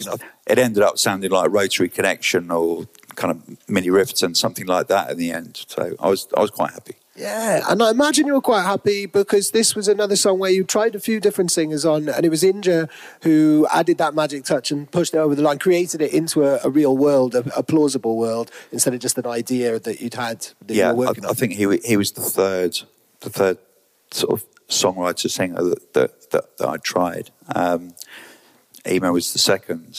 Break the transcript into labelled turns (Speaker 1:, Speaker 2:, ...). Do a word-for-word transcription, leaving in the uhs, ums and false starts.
Speaker 1: It ended up sounding like Rotary Connection or kind of Mini Riverton, something like that in the end. So I was I was quite happy.
Speaker 2: Yeah, and I imagine you were quite happy because this was another song where you tried a few different singers on, and it was Inja who added that magic touch and pushed it over the line, created it into a, a real world, a, a plausible world, instead of just an idea that you'd had. That
Speaker 1: yeah,
Speaker 2: you were working
Speaker 1: I,
Speaker 2: on.
Speaker 1: I think he he was the third, the third sort of songwriter singer that that, that, that I tried. Um, Emo was the second.